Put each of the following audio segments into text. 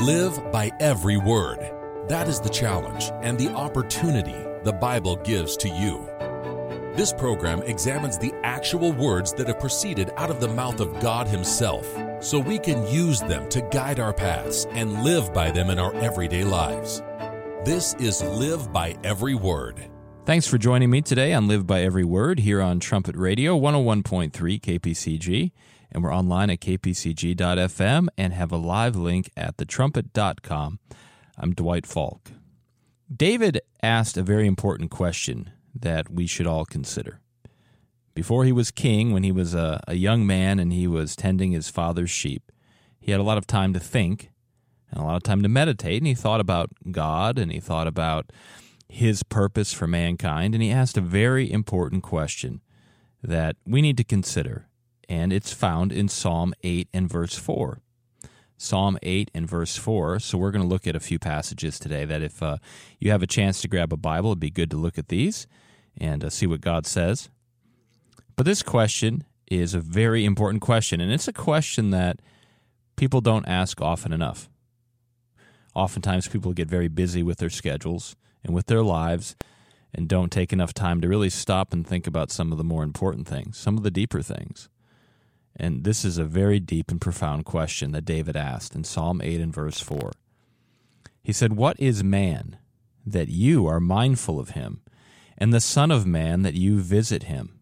Live by every word. That is the challenge and the opportunity the Bible gives to you. This program examines the actual words that have proceeded out of the mouth of God Himself, so we can use them to guide our paths and live by them in our everyday lives. This is Live by Every Word. Thanks for joining me today on Live by Every Word here on Trumpet Radio 101.3 KPCG, and we're online at kpcg.fm and have a live link at thetrumpet.com. I'm Dwight Falk. David asked a very important question that we should all consider. Before he was king, when he was a young man and he was tending his father's sheep, he had a lot of time to think and a lot of time to meditate, and he thought about God and he thought about His purpose for mankind, and he asked a very important question that we need to consider, and it's found in Psalm 8 and verse 4. Psalm 8 and verse 4, so we're going to look at a few passages today that if you have a chance to grab a Bible, it'd be good to look at these and see what God says. But this question is a very important question, and it's a question that people don't ask often enough. Oftentimes people get very busy with their schedules and with their lives and don't take enough time to really stop and think about some of the more important things, some of the deeper things. And this is a very deep and profound question that David asked in Psalm 8 and verse 4. He said, "What is man that you are mindful of him, and the Son of Man that you visit him?"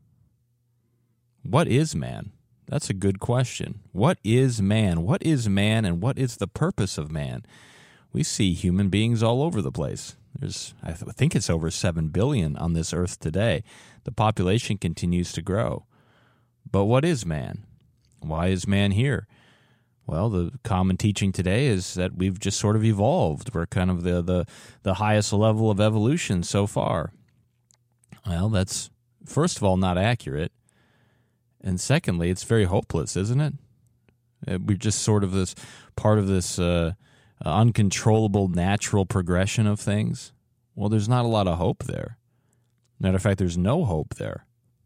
What is man? That's a good question. What is man? What is man, and what is the purpose of man? We see human beings all over the place. I think it's over 7 billion on this earth today. The population continues to grow. But what is man? Why is man here? Well, the common teaching today is that we've just sort of evolved. We're kind of the highest level of evolution so far. Well, that's, first of all, not accurate. And secondly, it's very hopeless, isn't it? We're just sort of this part of this uncontrollable natural progression of things. Well, there's not a lot of hope there. Matter of fact, there's no hope there.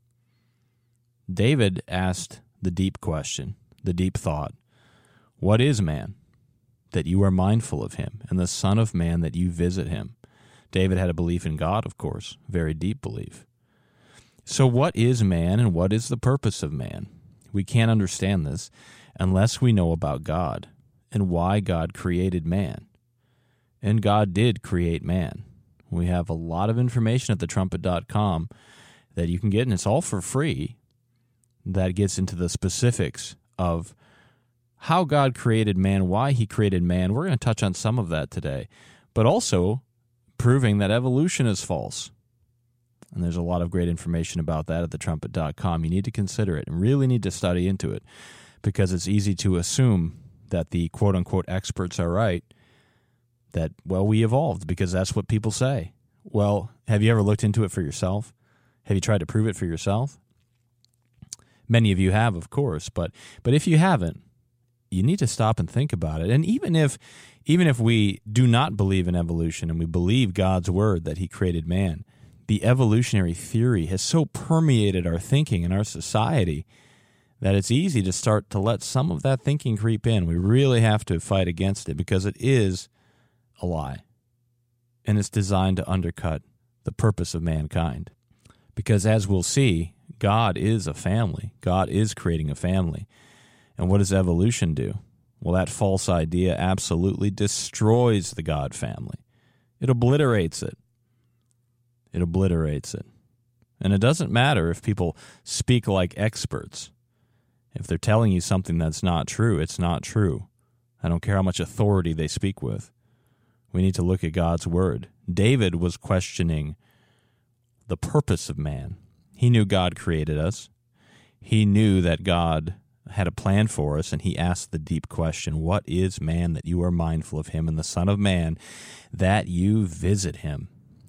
David asked the deep question, the deep thought, "What is man, that you are mindful of him, and the Son of Man that you visit him?" David had a belief in God, of course, very deep belief. So what is man, and what is the purpose of man? We can't understand this unless we know about God and why God created man. And God did create man. We have a lot of information at thetrumpet.com that you can get, and it's all for free, that gets into the specifics of how God created man, why He created man. We're going to touch on some of that today, but also proving that evolution is false. And there's a lot of great information about that at thetrumpet.com. You need to consider it and really need to study into it, because it's easy to assume that the quote-unquote experts are right, that, well, we evolved because that's what people say. Well, have you ever looked into it for yourself? Have you tried to prove it for yourself? Many of you have, of course, but if you haven't, you need to stop and think about it. And even if we do not believe in evolution and we believe God's word that He created man, the evolutionary theory has so permeated our thinking and our society that it's easy to start to let some of that thinking creep in. We really have to fight against it because it is a lie, and it's designed to undercut the purpose of mankind. Because as we'll see, God is a family. God is creating a family. And what does evolution do? Well, that false idea absolutely destroys the God family. It obliterates it. It obliterates it. And it doesn't matter if people speak like experts. If they're telling you something that's not true, it's not true. I don't care how much authority they speak with. We need to look at God's word. David was questioning the purpose of man. He knew God created us. He knew that God had a plan for us, and he asked the deep question, "What is man that you are mindful of him, and the Son of Man that you visit him?"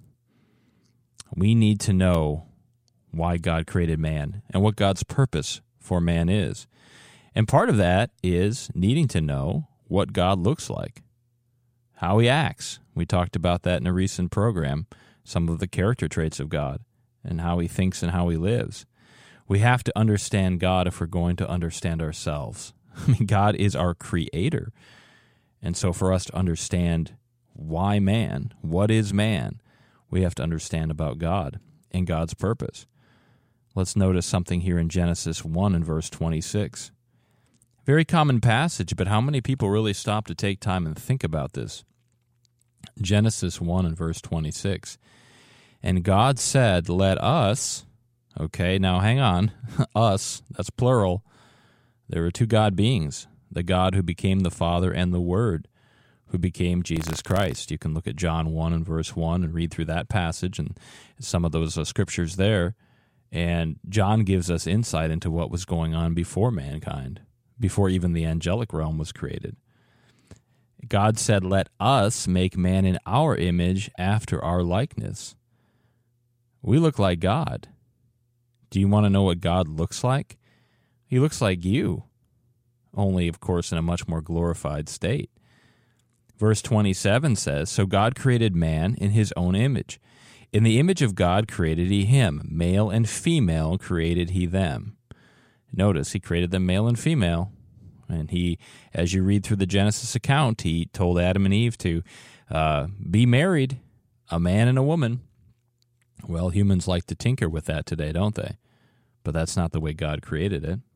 We need to know why God created man and what God's purpose for man is. And part of that is needing to know what God looks like, how He acts. We talked about that in a recent program, some of the character traits of God and how He thinks and how He lives. We have to understand God if we're going to understand ourselves. I mean, God is our creator. And so for us to understand why man, what is man, we have to understand about God and God's purpose. Let's notice something here in Genesis 1 and verse 26. Very common passage, but how many people really stop to take time and think about this? Genesis 1 and verse 26. And God said, let us, okay, now hang on, us, that's plural. There were two God beings, the God who became the Father and the Word who became Jesus Christ. You can look at John 1 and verse 1 and read through that passage and some of those scriptures there. And John gives us insight into what was going on before mankind, before even the angelic realm was created. God said, let us make man in our image after our likeness. We look like God. Do you want to know what God looks like? He looks like you, only, of course, in a much more glorified state. Verse 27 says, so God created man in his own image. In the image of God created he him. Male and female created he them. Notice, he created them male and female. And he, as you read through the Genesis account, he told Adam and Eve to be married, a man and a woman. Well, humans like to tinker with that today, don't they? But that's not the way God created it.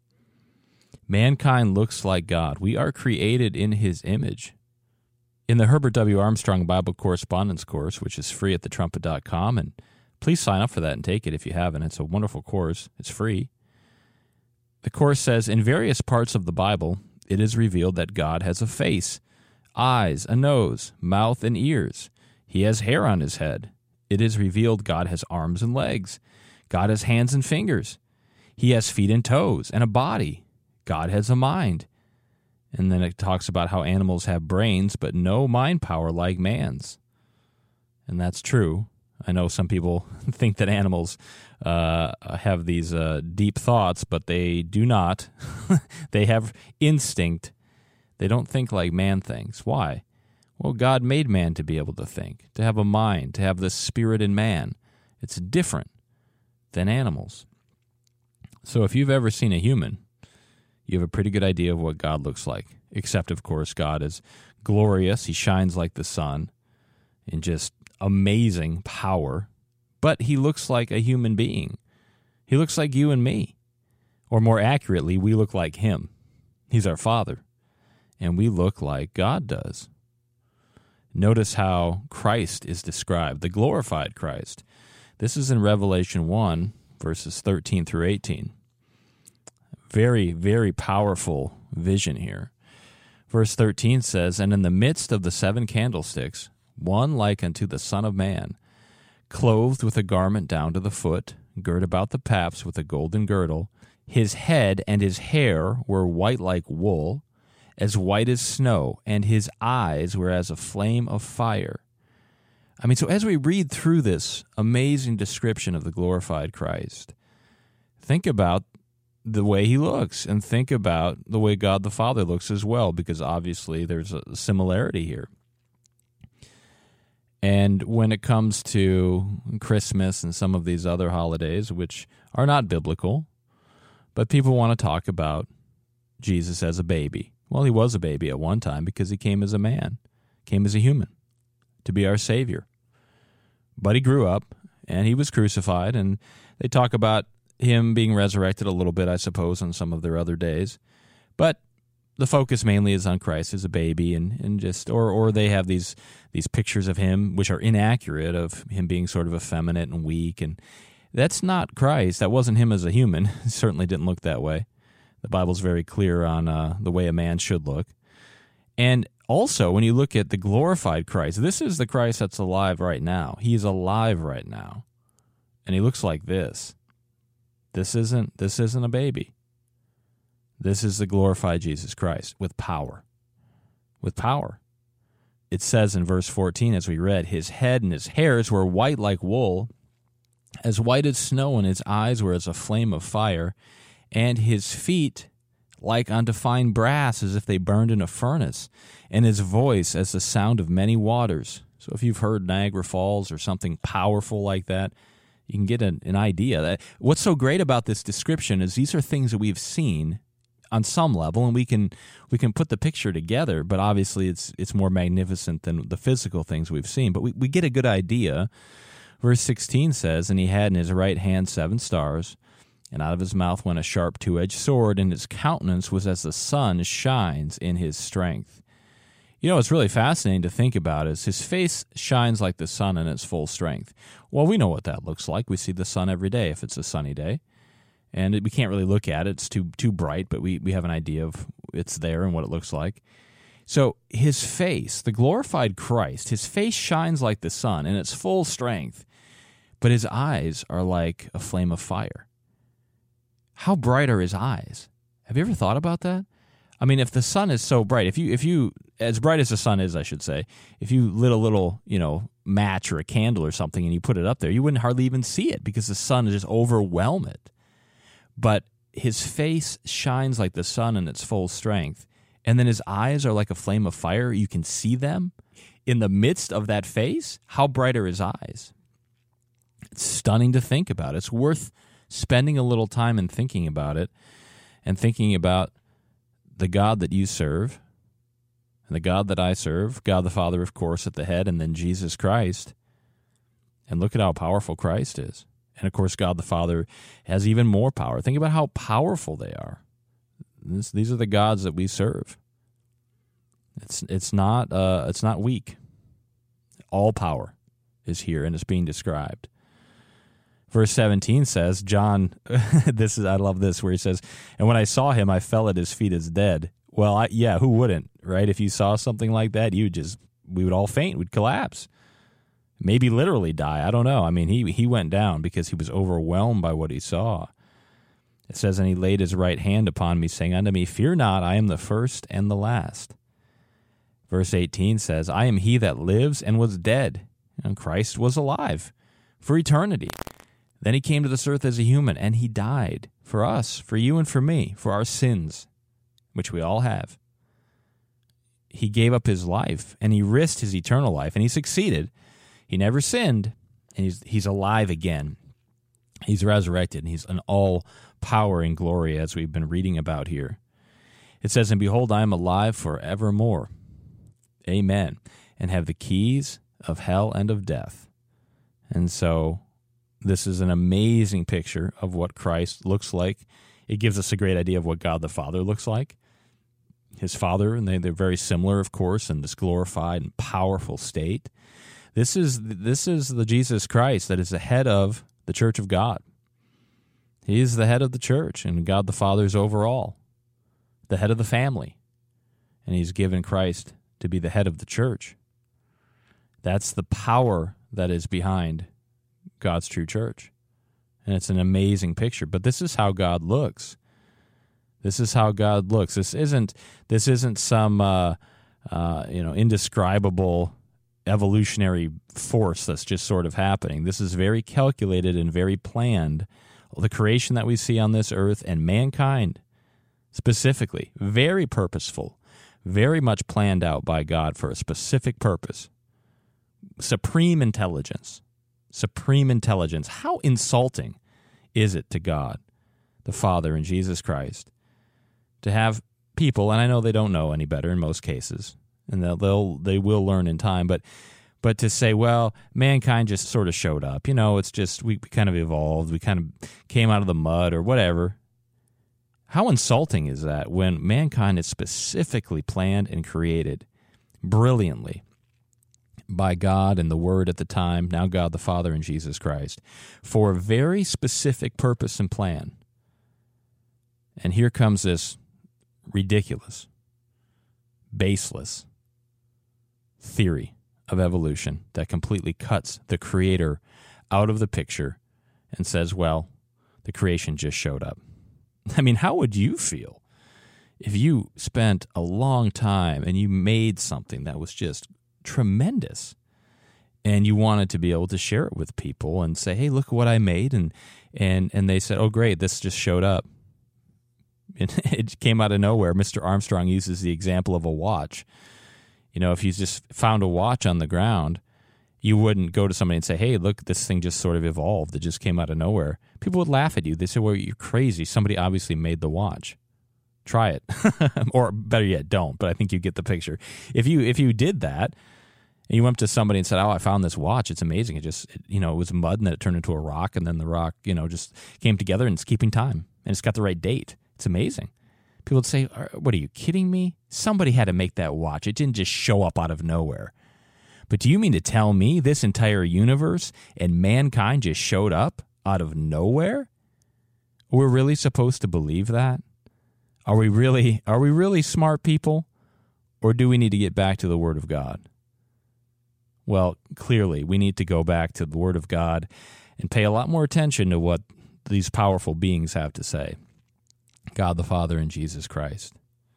Mankind looks like God. We are created in his image. In the Herbert W. Armstrong Bible Correspondence Course, which is free at thetrumpet.com, and please sign up for that and take it if you haven't. It's a wonderful course. It's free. The course says, in various parts of the Bible, it is revealed that God has a face, eyes, a nose, mouth, and ears. He has hair on his head. It is revealed God has arms and legs. God has hands and fingers. He has feet and toes and a body. God has a mind. And then it talks about how animals have brains, but no mind power like man's. And that's true. I know some people think that animals have these deep thoughts, but they do not. They have instinct. They don't think like man thinks. Why? Well, God made man to be able to think, to have a mind, to have the spirit in man. It's different than animals. So if you've ever seen a human, you have a pretty good idea of what God looks like, except, of course, God is glorious. He shines like the sun in just amazing power, but he looks like a human being. He looks like you and me. Or more accurately, we look like him. He's our Father, and we look like God does. Notice how Christ is described, the glorified Christ. This is in Revelation 1, verses 13 through 18. Very, very powerful vision here. Verse 13 says, and in the midst of the 7 candlesticks, one like unto the Son of Man, clothed with a garment down to the foot, girt about the paps with a golden girdle. His head and his hair were white like wool, as white as snow, and his eyes were as a flame of fire. I mean, so as we read through this amazing description of the glorified Christ, think about the way he looks, and think about the way God the Father looks as well, because obviously there's a similarity here. And when it comes to Christmas and some of these other holidays, which are not biblical, but people want to talk about Jesus as a baby. Well, he was a baby at one time because he came as a man, came as a human to be our Savior. But he grew up, and he was crucified, and they talk about him being resurrected a little bit, I suppose, on some of their other days. But the focus mainly is on Christ as a baby, and just or they have these pictures of him which are inaccurate, of him being sort of effeminate and weak, and that's not Christ. That wasn't him as a human. He certainly didn't look that way. The Bible's very clear on the way a man should look. And also, when you look at the glorified Christ, this is the Christ that's alive right now. He's alive right now, and he looks like this. This isn't a baby. This is the glorified Jesus Christ with power. With power. It says in verse 14, as we read, his head and his hairs were white like wool, as white as snow, and his eyes were as a flame of fire, and his feet like unto fine brass, as if they burned in a furnace, and his voice as the sound of many waters. So if you've heard Niagara Falls or something powerful like that, you can get an idea. What's so great about this description is these are things that we've seen on some level, and we can put the picture together, but obviously it's more magnificent than the physical things we've seen. But we get a good idea. Verse 16 says, "And he had in his right hand 7 stars, and out of his mouth went a sharp 2-edged sword, and his countenance was as the sun shines in his strength." You know, what's really fascinating to think about is his face shines like the sun in its full strength. Well, we know what that looks like. We see the sun every day if it's a sunny day. And we can't really look at it. It's too bright, but we have an idea of it's there and what it looks like. So his face, the glorified Christ, his face shines like the sun in its full strength, but his eyes are like a flame of fire. How bright are his eyes? Have you ever thought about that? I mean, if the sun is so bright, if you as bright as the sun is, I should say, if you lit a little, match or a candle or something and you put it up there, you wouldn't hardly even see it because the sun would just overwhelm it. But his face shines like the sun in its full strength, and then his eyes are like a flame of fire. You can see them in the midst of that face. How bright are his eyes? It's stunning to think about. It's worth spending a little time and thinking about it, and thinking about the God that you serve, and the God that I serve, God the Father, of course, at the head, and then Jesus Christ. And look at how powerful Christ is. And, of course, God the Father has even more power. Think about how powerful they are. These are the gods that we serve. It's not weak. All power is here, and it's being described. Verse 17 says, John, I love this, where he says, "And when I saw him, I fell at his feet as dead." Well, who wouldn't, right? If you saw something like that, we would all faint, we'd collapse. Maybe literally die. I don't know. I mean, he went down because he was overwhelmed by what he saw. It says, "And he laid his right hand upon me, saying unto me, Fear not, I am the first and the last." Verse 18 says, "I am he that lives and was dead." And Christ was alive for eternity. Then he came to this earth as a human, and he died for us, for you and for me, for our sins, which we all have. He gave up his life, and he risked his eternal life, and he succeeded. He never sinned, and he's alive again. He's resurrected, and he's an all power and glory, as we've been reading about here. It says, "And behold, I am alive forevermore. Amen. And have the keys of hell and of death." And so this is an amazing picture of what Christ looks like. It gives us a great idea of what God the Father looks like. His Father, and they're very similar, of course, in this glorified and powerful state. This is the Jesus Christ that is the head of the church of God. He is the head of the church, and God the Father is overall the head of the family. And he's given Christ to be the head of the church. That's the power that is behind God's true church. And it's an amazing picture. But this is how God looks. This is how God looks. This isn't some indescribable evolutionary force that's just sort of happening. This is very calculated and very planned. The creation that we see on this earth, and mankind specifically, very purposeful, very much planned out by God for a specific purpose. Supreme intelligence. Supreme intelligence. How insulting is it to God, the Father, and Jesus Christ, to have people, and I know they don't know any better in most cases, and they will learn in time, but to say, well, mankind just sort of showed up. It's just we kind of evolved. We kind of came out of the mud or whatever. How insulting is that when mankind is specifically planned and created brilliantly by God and the Word at the time, now God the Father and Jesus Christ, for a very specific purpose and plan. And here comes this ridiculous, baseless theory of evolution that completely cuts the Creator out of the picture and says, well, the creation just showed up. I mean, how would you feel if you spent a long time and you made something that was just tremendous and you wanted to be able to share it with people and say, hey, look what I made, and they said, oh, great, this just showed up. It came out of nowhere. Mr. Armstrong uses the example of a watch. If you just found a watch on the ground, you wouldn't go to somebody and say, hey, look, this thing just sort of evolved. It just came out of nowhere. People would laugh at you. They say, well, you're crazy. Somebody obviously made the watch. Try it. Or better yet, don't, but I think you get the picture. If you did that, and you went up to somebody and said, "Oh, I found this watch. It's amazing. It was mud, and then it turned into a rock, and then the rock, just came together, and it's keeping time, and it's got the right date. It's amazing." People would say, "What, are you kidding me? Somebody had to make that watch. It didn't just show up out of nowhere." But do you mean to tell me this entire universe and mankind just showed up out of nowhere? We're really supposed to believe that? Are we really smart people? Or do we need to get back to the Word of God? Well, clearly, we need to go back to the Word of God and pay a lot more attention to what these powerful beings have to say. God the Father and Jesus Christ.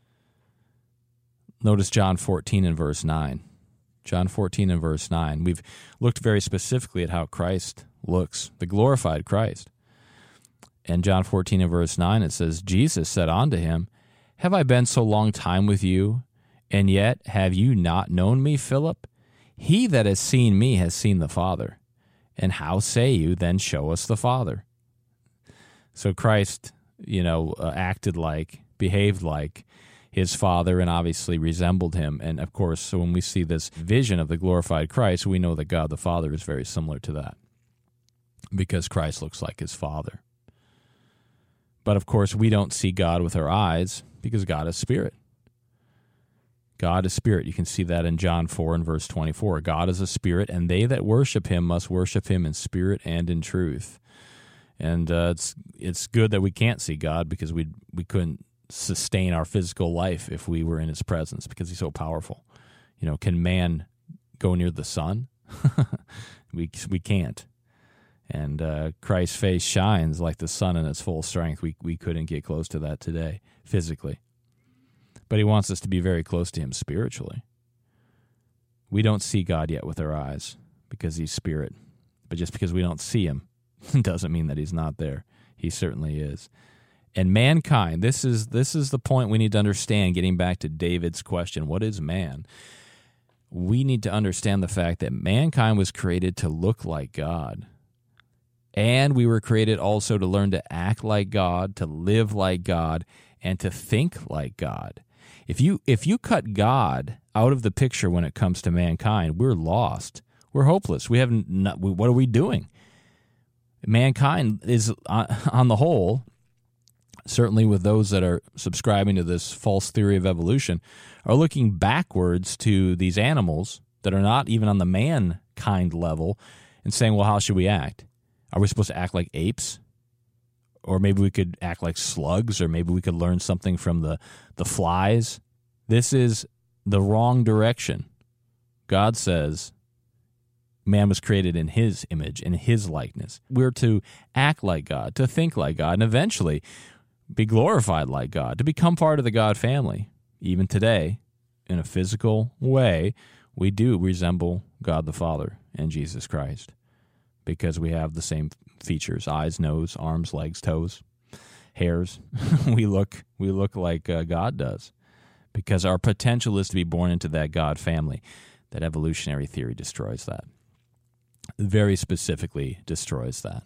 Notice John 14 and verse 9. John 14 and verse 9. We've looked very specifically at how Christ looks, the glorified Christ. And John 14 and verse 9, it says, Jesus said unto him, Have I been so long time with you, and yet have you not known me, Philip? He that has seen me has seen the Father. And how say you, then show us the Father? So Christ, acted like, behaved like his Father, and obviously resembled him. And of course, so when we see this vision of the glorified Christ, we know that God the Father is very similar to that, because Christ looks like his Father. But of course, we don't see God with our eyes, because God is spirit. God is spirit. You can see that in John 4 and verse 24. God is a spirit, and they that worship him must worship him in spirit and in truth. And it's good that we can't see God, because we couldn't sustain our physical life if we were in his presence, because he's so powerful. Can man go near the sun? We can't. And Christ's face shines like the sun in its full strength. We couldn't get close to that today, physically. But he wants us to be very close to him spiritually. We don't see God yet with our eyes, because he's spirit. But just because we don't see him doesn't mean that he's not there. He certainly is. And mankind, this is the point we need to understand, getting back to David's question, what is man? We need to understand the fact that mankind was created to look like God. And we were created also to learn to act like God, to live like God, and to think like God. If you cut God out of the picture when it comes to mankind, we're lost. We're hopeless. What are we doing? Mankind is, on the whole, certainly with those that are subscribing to this false theory of evolution, are looking backwards to these animals that are not even on the mankind level and saying, well, how should we act? Are we supposed to act like apes? Or maybe we could act like slugs, or maybe we could learn something from the flies. This is the wrong direction. God says man was created in his image, in his likeness. We're to act like God, to think like God, and eventually be glorified like God, to become part of the God family. Even today, in a physical way, we do resemble God the Father and Jesus Christ, because we have the same features: eyes, nose, arms, legs, toes, hairs. we look like God does, because our potential is to be born into that God family. That evolutionary theory destroys that. Very specifically destroys that.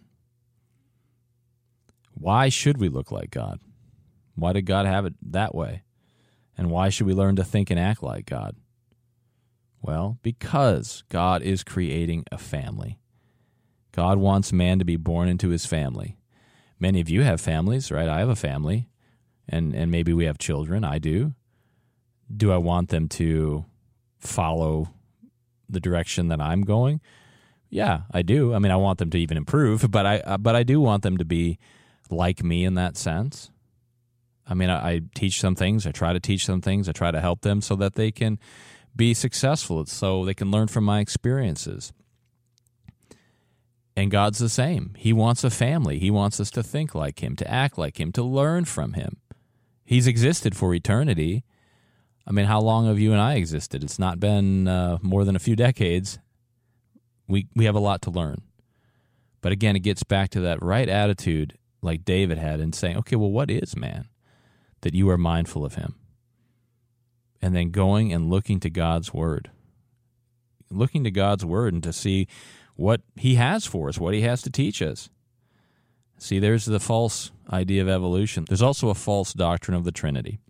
Why should we look like God? Why did God have it that way? And why should we learn to think and act like God? Well, because God is creating a family. God wants man to be born into his family. Many of you have families, right? I have a family, and maybe we have children. I do. Do I want them to follow the direction that I'm going? Yeah, I do. I mean, I want them to even improve, but I do want them to be like me in that sense. I mean, I teach them things. I try to teach them things. I try to help them so that they can be successful, so they can learn from my experiences. And God's the same. He wants a family. He wants us to think like him, to act like him, to learn from him. He's existed for eternity. I mean, how long have you and I existed? It's not been more than a few decades. We have a lot to learn. But again, it gets back to that right attitude like David had in saying, okay, well, what is man? That you are mindful of him. And then going and looking to God's word. Looking to God's word and to see what he has for us, what he has to teach us. See, there's the false idea of evolution. There's also a false doctrine of the Trinity.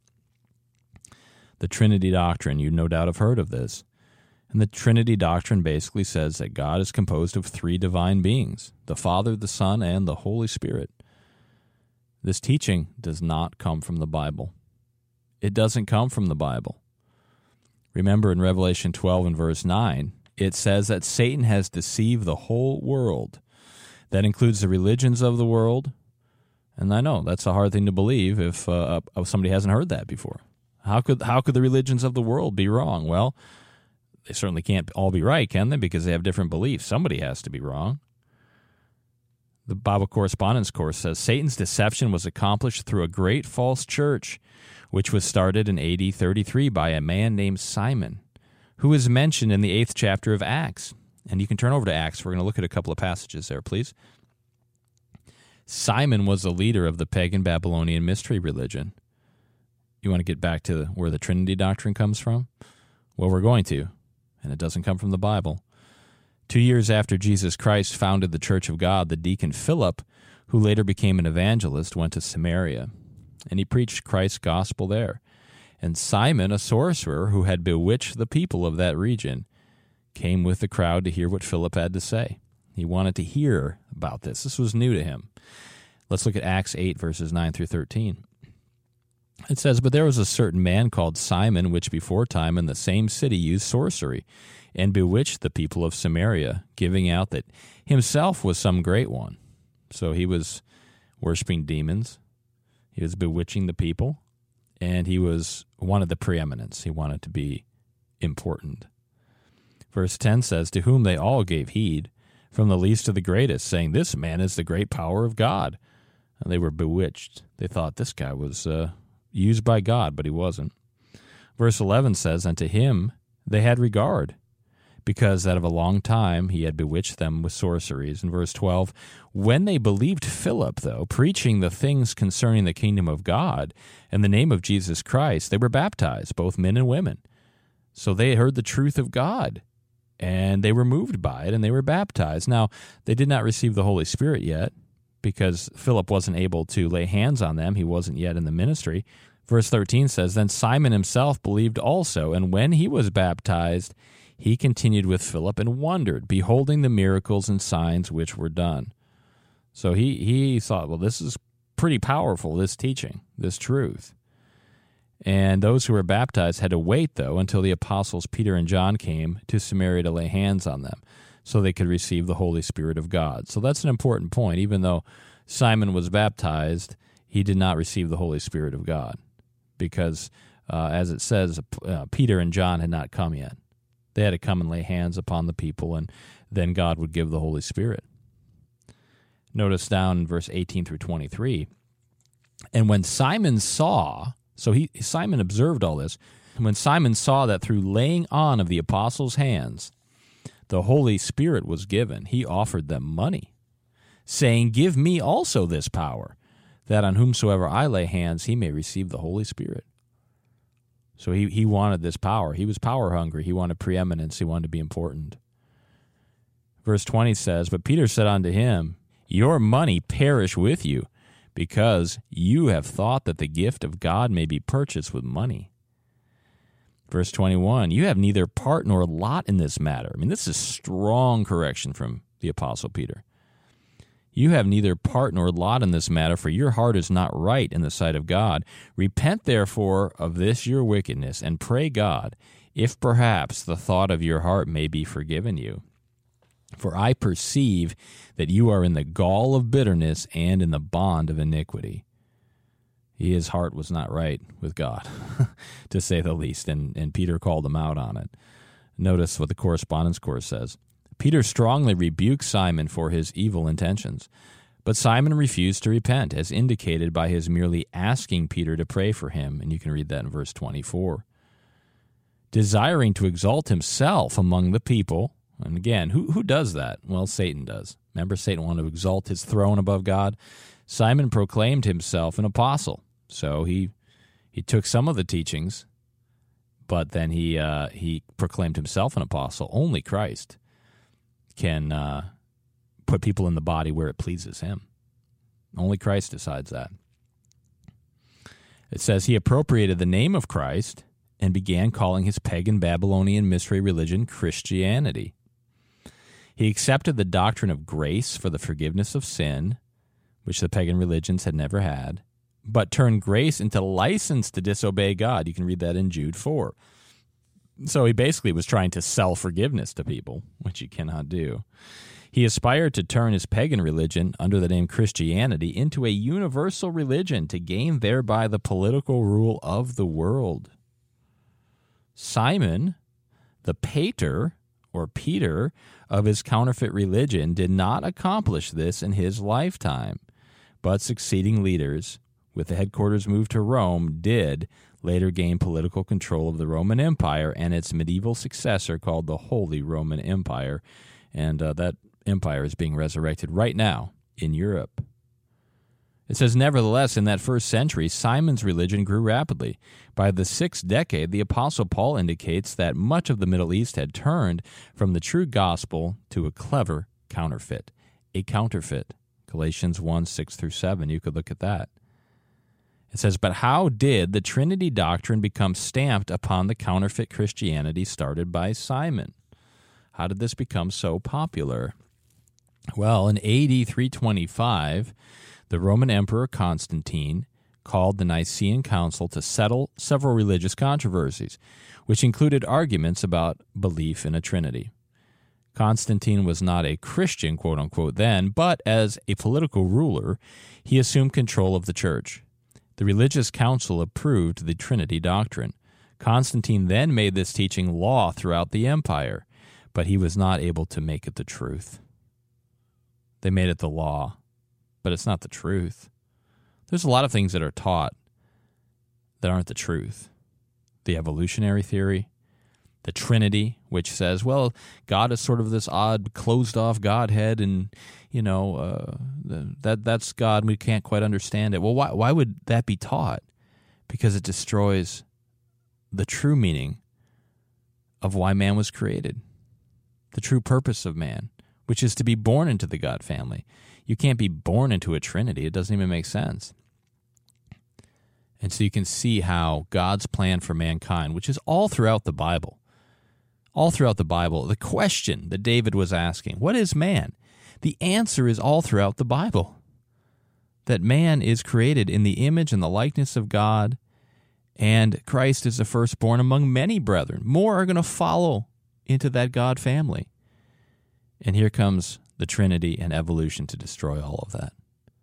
The Trinity doctrine, you no doubt have heard of this. And the Trinity doctrine basically says that God is composed of three divine beings, the Father, the Son, and the Holy Spirit. This teaching does not come from the Bible. It doesn't come from the Bible. Remember in Revelation 12 and verse 9, it says that Satan has deceived the whole world. That includes the religions of the world. And I know that's a hard thing to believe if somebody hasn't heard that before. How could the religions of the world be wrong? Well, they certainly can't all be right, can they? Because they have different beliefs. Somebody has to be wrong. The Bible Correspondence Course says Satan's deception was accomplished through a great false church, which was started in AD 33 by a man named Simon, who is mentioned in the 8th chapter of Acts. And you can turn over to Acts. We're going to look at a couple of passages there, please. Simon was the leader of the pagan Babylonian mystery religion. You want to get back to where the Trinity doctrine comes from? Well, we're going to, and it doesn't come from the Bible. 2 years after Jesus Christ founded the Church of God, the deacon Philip, who later became an evangelist, went to Samaria, and he preached Christ's gospel there. And Simon, a sorcerer who had bewitched the people of that region, came with the crowd to hear what Philip had to say. He wanted to hear about this. This was new to him. Let's look at Acts 8, verses 9 through 13. It says, "But there was a certain man called Simon, which before time in the same city used sorcery, and bewitched the people of Samaria, giving out that himself was some great one." So he was worshiping demons. He was bewitching the people, and he wanted the preeminence. He wanted to be important. Verse 10 says, "To whom they all gave heed, from the least to the greatest, saying, 'This man is the great power of God.' And they were bewitched. They thought this guy was used by God, but he wasn't." Verse 11 says, "And to him they had regard, because that of a long time he had bewitched them with sorceries." In verse 12, "When they believed Philip, though, preaching the things concerning the kingdom of God and the name of Jesus Christ, they were baptized, both men and women." So they had heard the truth of God, and they were moved by it, and they were baptized. Now, they did not receive the Holy Spirit yet, because Philip wasn't able to lay hands on them. He wasn't yet in the ministry. Verse 13 says, "Then Simon himself believed also, and when he was baptized, he continued with Philip and wondered, beholding the miracles and signs which were done." So he thought, well, this is pretty powerful, this teaching, this truth. And those who were baptized had to wait, though, until the apostles Peter and John came to Samaria to lay hands on them, so they could receive the Holy Spirit of God. So that's an important point. Even though Simon was baptized, he did not receive the Holy Spirit of God, because, as it says, Peter and John had not come yet. They had to come and lay hands upon the people, and then God would give the Holy Spirit. Notice down in verse 18 through 23, "And when Simon saw," so Simon observed all this, "when Simon saw that through laying on of the apostles' hands the Holy Spirit was given, he offered them money, saying, 'Give me also this power, that on whomsoever I lay hands he may receive the Holy Spirit.'" So he wanted this power. He was power hungry. He wanted preeminence. He wanted to be important. Verse 20 says, "But Peter said unto him, 'Your money perish with you, because you have thought that the gift of God may be purchased with money.'" Verse 21, "You have neither part nor lot in this matter." I mean, this is strong correction from the Apostle Peter. "You have neither part nor lot in this matter, for your heart is not right in the sight of God. Repent therefore of this your wickedness, and pray God, if perhaps the thought of your heart may be forgiven you. For I perceive that you are in the gall of bitterness and in the bond of iniquity." His heart was not right with God, to say the least, and Peter called him out on it. Notice what the Correspondence Course says. "Peter strongly rebuked Simon for his evil intentions, but Simon refused to repent, as indicated by his merely asking Peter to pray for him," and you can read that in verse 24. "Desiring to exalt himself among the people," and again, who does that? Well, Satan does. Remember, Satan wanted to exalt his throne above God. Simon proclaimed himself an apostle. So he took some of the teachings, but then he proclaimed himself an apostle. Only Christ can put people in the body where it pleases him. Only Christ decides that. It says he appropriated the name of Christ and began calling his pagan Babylonian mystery religion Christianity. He accepted the doctrine of grace for the forgiveness of sin, which the pagan religions had never had, but turned grace into license to disobey God. You can read that in Jude 4. So he basically was trying to sell forgiveness to people, which you cannot do. He aspired to turn his pagan religion under the name Christianity into a universal religion to gain thereby the political rule of the world. Simon, the pater, or Peter, of his counterfeit religion did not accomplish this in his lifetime, but succeeding leaders, with the headquarters moved to Rome, did later gain political control of the Roman Empire and its medieval successor called the Holy Roman Empire, and that empire is being resurrected right now in Europe. It says, nevertheless, in that first century, Simon's religion grew rapidly. By the 6th decade, the Apostle Paul indicates that much of the Middle East had turned from the true gospel to a clever counterfeit. A counterfeit. Galatians 1, 6 through 7. You could look at that. It says, but how did the Trinity doctrine become stamped upon the counterfeit Christianity started by Simon? How did this become so popular? Well, in AD 325, the Roman Emperor Constantine called the Nicene Council to settle several religious controversies, which included arguments about belief in a Trinity. Constantine was not a Christian, quote-unquote, then, but as a political ruler, he assumed control of the church. The religious council approved the Trinity doctrine. Constantine then made this teaching law throughout the empire, but he was not able to make it the truth. They made it the law, but it's not the truth. There's a lot of things that are taught that aren't the truth. The evolutionary theory, the Trinity, which says, well, God is sort of this odd, closed-off Godhead, and, that's God, we can't quite understand it. Well, why would that be taught? Because it destroys the true meaning of why man was created, the true purpose of man, which is to be born into the God family. You can't be born into a Trinity. It doesn't even make sense. And so you can see how God's plan for mankind, which is all throughout the Bible, the question that David was asking, what is man? The answer is all throughout the Bible, that man is created in the image and the likeness of God, and Christ is the firstborn among many brethren. More are going to follow into that God family. And here comes the Trinity and evolution to destroy all of that.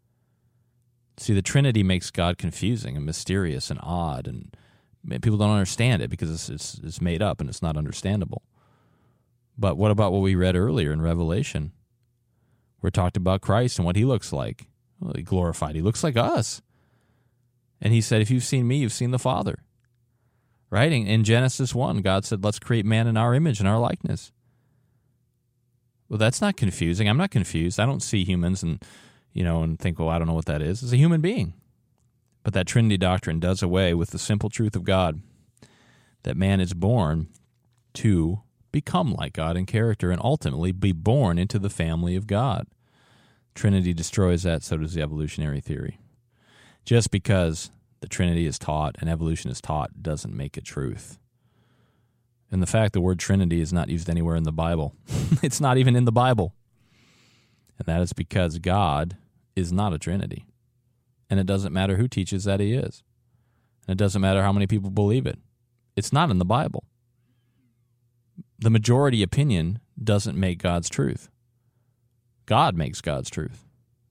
See, the Trinity makes God confusing and mysterious and odd, and people don't understand it because it's made up and it's not understandable. But what about what we read earlier in Revelation? We're talked about Christ and what he looks like. Well, he glorified. He looks like us. And he said, if you've seen me, you've seen the Father. Right? In Genesis 1, God said, let's create man in our image and our likeness. Well, that's not confusing. I'm not confused. I don't see humans and think, well, I don't know what that is. It's a human being. But that Trinity doctrine does away with the simple truth of God, that man is born to become like God in character and ultimately be born into the family of God. Trinity destroys that, so does the evolutionary theory. Just because the Trinity is taught and evolution is taught doesn't make it truth. And the fact the word Trinity is not used anywhere in the Bible, it's not even in the Bible. And that is because God is not a Trinity. And it doesn't matter who teaches that he is. And it doesn't matter how many people believe it. It's not in the Bible. The majority opinion doesn't make God's truth. God makes God's truth.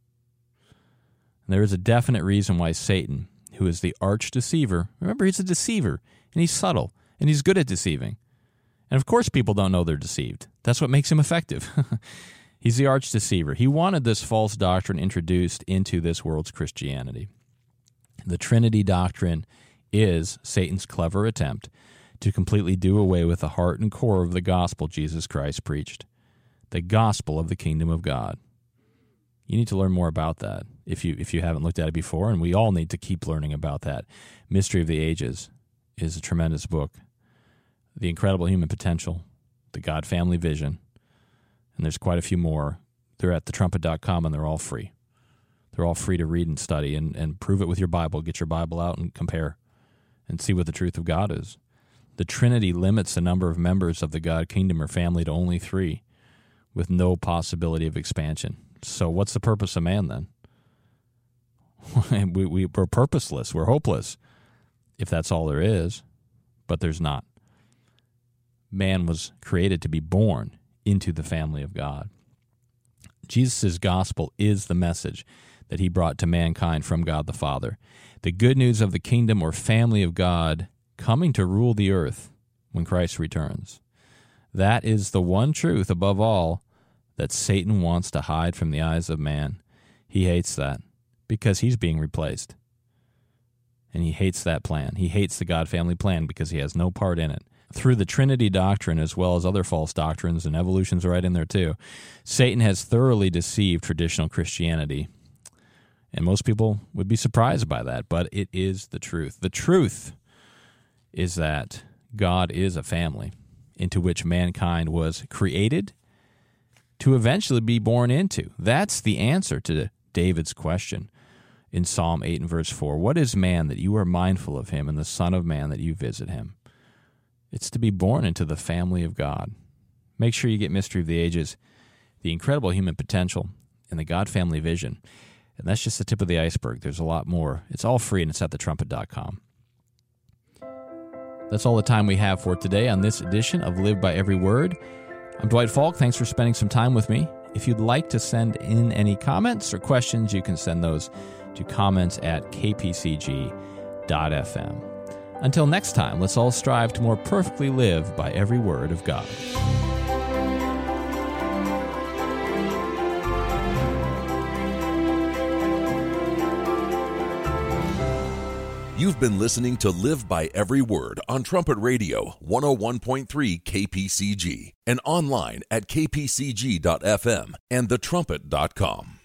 And there is a definite reason why Satan, who is the arch deceiver, remember, he's a deceiver, and he's subtle, and he's good at deceiving. And of course people don't know they're deceived. That's what makes him effective. He's the arch deceiver. He wanted this false doctrine introduced into this world's Christianity. The Trinity doctrine is Satan's clever attempt to completely do away with the heart and core of the gospel Jesus Christ preached, the gospel of the kingdom of God. You need to learn more about that if you haven't looked at it before, and we all need to keep learning about that. Mystery of the Ages is a tremendous book. The Incredible Human Potential, The God Family Vision, and there's quite a few more. They're at thetrumpet.com, and they're all free. They're all free to read and study and prove it with your Bible. Get your Bible out and compare and see what the truth of God is. The Trinity limits the number of members of the God kingdom or family to only 3, with no possibility of expansion. So what's the purpose of man then? We're purposeless. We're hopeless, if that's all there is. But there's not. Man was created to be born into the family of God. Jesus' gospel is the message that he brought to mankind from God the Father. The good news of the kingdom or family of God coming to rule the earth when Christ returns. That is the one truth above all that Satan wants to hide from the eyes of man. He hates that because he's being replaced. And he hates that plan. He hates the God family plan because he has no part in it. Through the Trinity doctrine, as well as other false doctrines, and evolution's right in there too, Satan has thoroughly deceived traditional Christianity. And most people would be surprised by that, but it is the truth. The truth is that God is a family into which mankind was created to eventually be born into. That's the answer to David's question in Psalm 8 and verse 4. What is man that you are mindful of him, and the Son of Man that you visit him? It's to be born into the family of God. Make sure you get Mystery of the Ages, the incredible human potential, and the God family vision. And that's just the tip of the iceberg. There's a lot more. It's all free, and it's at thetrumpet.com. That's all the time we have for today on this edition of Live by Every Word. I'm Dwight Falk. Thanks for spending some time with me. If you'd like to send in any comments or questions, you can send those to comments@kpcg.fm. Until next time, let's all strive to more perfectly live by every word of God. You've been listening to Live by Every Word on Trumpet Radio 101.3 KPCG and online at kpcg.fm and thetrumpet.com.